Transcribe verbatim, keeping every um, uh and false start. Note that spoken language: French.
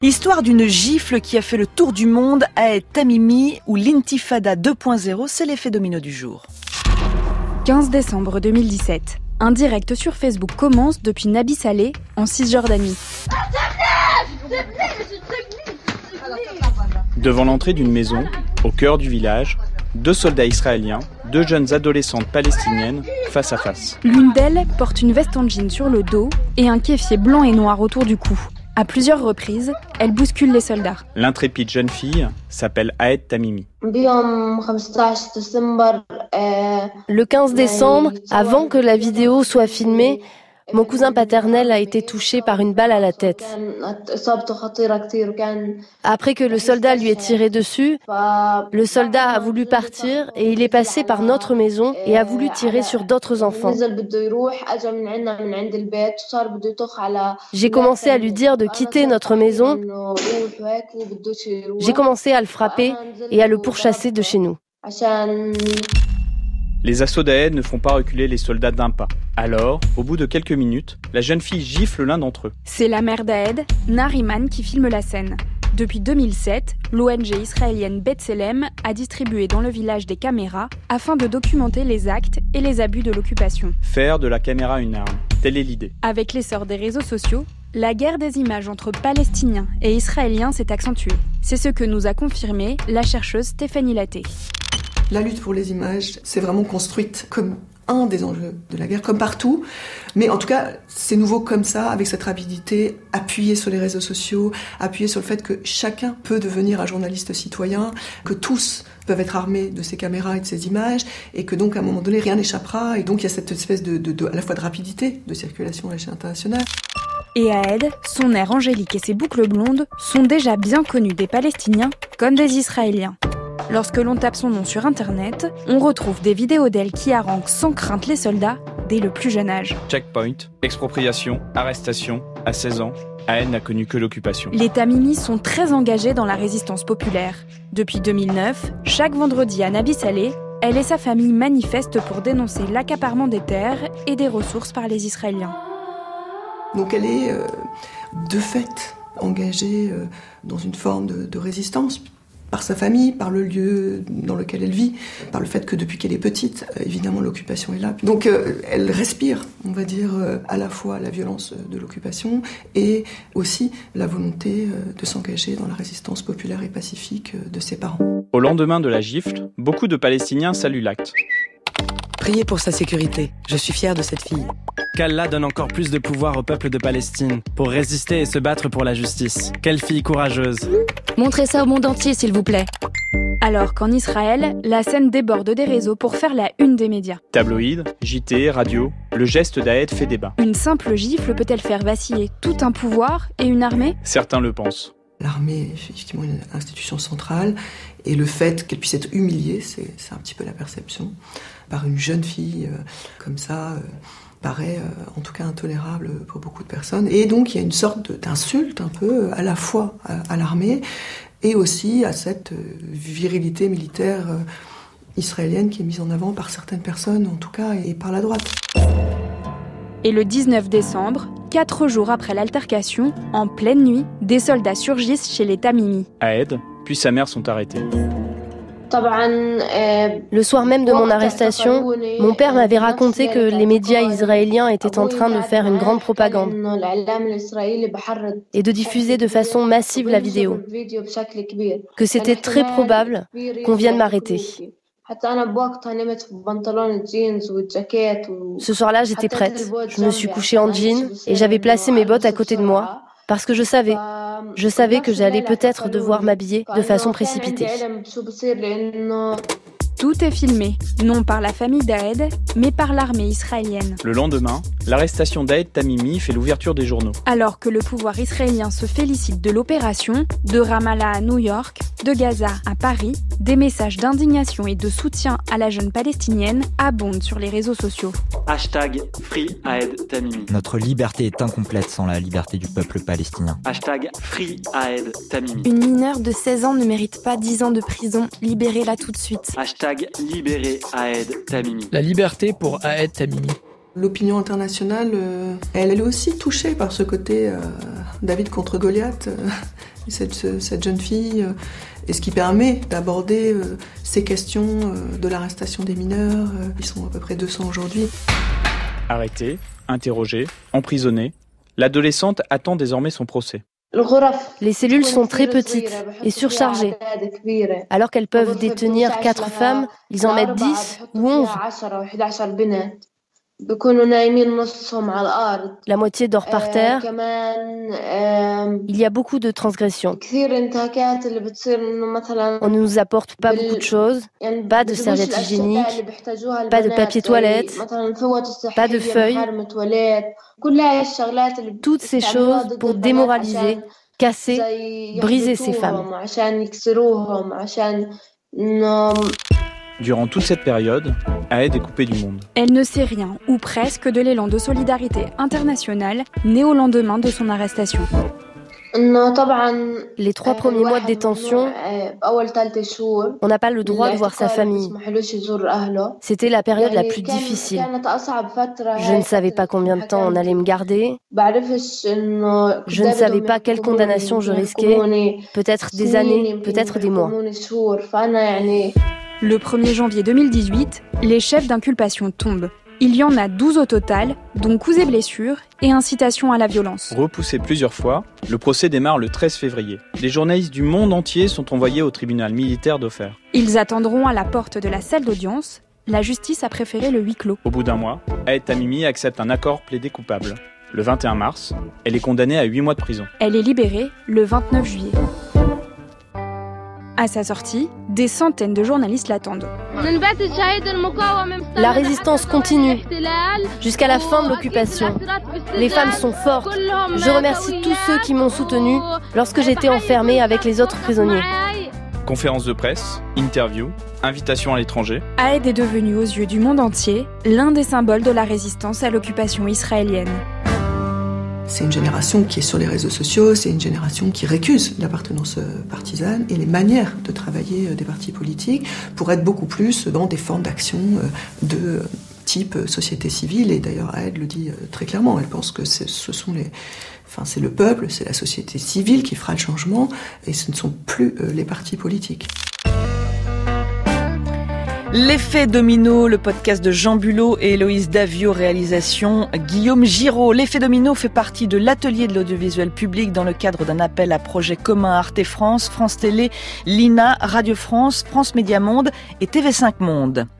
Histoire d'une gifle qui a fait le tour du monde, Ahed Tamimi ou l'Intifada deux point zéro, c'est l'effet domino du jour. quinze décembre deux mille dix-sept. Un direct sur Facebook commence depuis Nabi Saleh, en Cisjordanie. Devant l'entrée d'une maison, au cœur du village, deux soldats israéliens, deux jeunes adolescentes palestiniennes, face à face. L'une d'elles porte une veste en jean sur le dos et un kéfier blanc et noir autour du cou. À plusieurs reprises, elle bouscule les soldats. L'intrépide jeune fille s'appelle Ahed Tamimi. Le quinze décembre, avant que la vidéo soit filmée, mon cousin paternel a été touché par une balle à la tête. Après que le soldat lui ait tiré dessus, le soldat a voulu partir et il est passé par notre maison et a voulu tirer sur d'autres enfants. J'ai commencé à lui dire de quitter notre maison. J'ai commencé à le frapper et à le pourchasser de chez nous. Les assauts d'Ahed ne font pas reculer les soldats d'un pas. Alors, au bout de quelques minutes, la jeune fille gifle l'un d'entre eux. C'est la mère d'Ahed, Nariman, qui filme la scène. Depuis deux mille sept, l'O N G israélienne B'Tselem a distribué dans le village des caméras afin de documenter les actes et les abus de l'occupation. Faire de la caméra une arme, telle est l'idée. Avec l'essor des réseaux sociaux, la guerre des images entre Palestiniens et Israéliens s'est accentuée. C'est ce que nous a confirmé la chercheuse Stéphanie Latté. La lutte pour les images s'est vraiment construite comme un des enjeux de la guerre, comme partout. Mais en tout cas, c'est nouveau comme ça, avec cette rapidité, appuyée sur les réseaux sociaux, appuyée sur le fait que chacun peut devenir un journaliste citoyen, que tous peuvent être armés de ces caméras et de ces images, et que donc à un moment donné, rien n'échappera. Et donc il y a cette espèce de, de, de à la fois de rapidité de circulation à l'échelle internationale. Et Ahed, son air angélique et ses boucles blondes sont déjà bien connus des Palestiniens comme des Israéliens. Lorsque l'on tape son nom sur Internet, on retrouve des vidéos d'elle qui haranguent sans crainte les soldats dès le plus jeune âge. Checkpoint, expropriation, arrestation. À seize ans, Ahed n'a connu que l'occupation. Les Tamimi sont très engagés dans la résistance populaire. Depuis deux mille neuf, chaque vendredi à Nabi Saleh, elle et sa famille manifestent pour dénoncer l'accaparement des terres et des ressources par les Israéliens. Donc elle est, euh, de fait, engagée euh, dans une forme de, de résistance, par sa famille, par le lieu dans lequel elle vit, par le fait que depuis qu'elle est petite, évidemment l'occupation est là. Donc euh, elle respire, on va dire, euh, à la fois la violence de l'occupation et aussi la volonté euh, de s'engager dans la résistance populaire et pacifique euh, de ses parents. Au lendemain de la gifle, beaucoup de Palestiniens saluent l'acte. Priez pour sa sécurité, je suis fière de cette fille. Qu'Allah donne encore plus de pouvoir au peuple de Palestine pour résister et se battre pour la justice. Quelle fille courageuse. Montrez ça au monde entier, s'il vous plaît. Alors qu'en Israël, la scène déborde des réseaux pour faire la une des médias. Tabloïds, J T, radio, le geste d'Ahed fait débat. Une simple gifle peut-elle faire vaciller tout un pouvoir et une armée ? Certains le pensent. L'armée est effectivement une institution centrale et le fait qu'elle puisse être humiliée, c'est, c'est un petit peu la perception, par une jeune fille euh, comme ça, euh, paraît euh, en tout cas intolérable pour beaucoup de personnes. Et donc il y a une sorte de, d'insulte un peu à la fois à, à l'armée et aussi à cette euh, virilité militaire euh, israélienne qui est mise en avant par certaines personnes en tout cas et par la droite. Et le dix-neuf décembre, quatre jours après l'altercation, en pleine nuit, des soldats surgissent chez les Tamimi. Ahed, puis sa mère sont arrêtés. Le soir même de mon arrestation, mon père m'avait raconté que les médias israéliens étaient en train de faire une grande propagande et de diffuser de façon massive la vidéo, que c'était très probable qu'on vienne m'arrêter. Ce soir-là, j'étais prête. Je me suis couchée en jean et j'avais placé mes bottes à côté de moi parce que je savais, je savais que j'allais peut-être devoir m'habiller de façon précipitée. Tout est filmé, non par la famille d'Ahed, mais par l'armée israélienne. Le lendemain, l'arrestation d'Ahed Tamimi fait l'ouverture des journaux. Alors que le pouvoir israélien se félicite de l'opération, de Ramallah à New York, de Gaza à Paris, des messages d'indignation et de soutien à la jeune palestinienne abondent sur les réseaux sociaux. Hashtag Free Ahed Tamimi. Notre liberté est incomplète sans la liberté du peuple palestinien. Hashtag Free Ahed Tamimi. Une mineure de seize ans ne mérite pas dix ans de prison, libérez-la tout de suite. Hashtag Libérez Ahed Tamimi. La liberté pour Ahed Tamimi. L'opinion internationale, euh, elle, elle est aussi touchée par ce côté euh, David contre Goliath, euh, cette, cette jeune fille, euh, et ce qui permet d'aborder euh, ces questions euh, de l'arrestation des mineurs. Euh, ils sont à peu près deux cents aujourd'hui. Arrêtée, interrogée, emprisonnée, l'adolescente attend désormais son procès. Les cellules sont très petites et surchargées. Alors qu'elles peuvent détenir quatre femmes, ils en mettent dix ou onze. La moitié dort par terre. Il y a beaucoup de transgressions. On ne nous apporte pas beaucoup de choses, pas de serviettes hygiéniques, pas de papier toilette, pas de feuilles. Toutes ces choses pour démoraliser, casser, briser ces femmes. Durant toute cette période, Aed est coupée du monde. Elle ne sait rien, ou presque, de l'élan de solidarité internationale né au lendemain de son arrestation. Les trois premiers mois de détention, on n'a pas le droit de voir sa famille. C'était la période la plus difficile. Je ne savais pas combien de temps on allait me garder. Je ne savais pas quelle condamnation je risquais. Peut-être des années, peut-être des mois. Le premier janvier deux mille dix-huit, les chefs d'inculpation tombent. Il y en a douze au total, dont coups et blessures et incitation à la violence. Repoussé plusieurs fois, le procès démarre le treize février. Les journalistes du monde entier sont envoyés au tribunal militaire d'Ofer. Ils attendront à la porte de la salle d'audience. La justice a préféré le huis clos. Au bout d'un mois, Aed Tamimi accepte un accord plaidé coupable. Le vingt et un mars, elle est condamnée à huit mois de prison. Elle est libérée le vingt-neuf juillet. À sa sortie, des centaines de journalistes l'attendent. La résistance continue jusqu'à la fin de l'occupation. Les femmes sont fortes. Je remercie tous ceux qui m'ont soutenue lorsque j'étais enfermée avec les autres prisonniers. Conférences de presse, interviews, invitations à l'étranger. Aed est devenu aux yeux du monde entier l'un des symboles de la résistance à l'occupation israélienne. C'est une génération qui est sur les réseaux sociaux, c'est une génération qui récuse l'appartenance partisane et les manières de travailler des partis politiques pour être beaucoup plus dans des formes d'action de type société civile. Et d'ailleurs, Aed le dit très clairement, elle pense que c'est, ce sont les, enfin, c'est le peuple, c'est la société civile qui fera le changement et ce ne sont plus les partis politiques. L'effet domino, le podcast de Jean Bulot et Héloïse Davio, réalisation Guillaume Giraud. L'effet domino fait partie de l'atelier de l'audiovisuel public dans le cadre d'un appel à projet commun Arte France, France Télé, l'I N A, Radio France, France Média Monde et T V cinq Monde.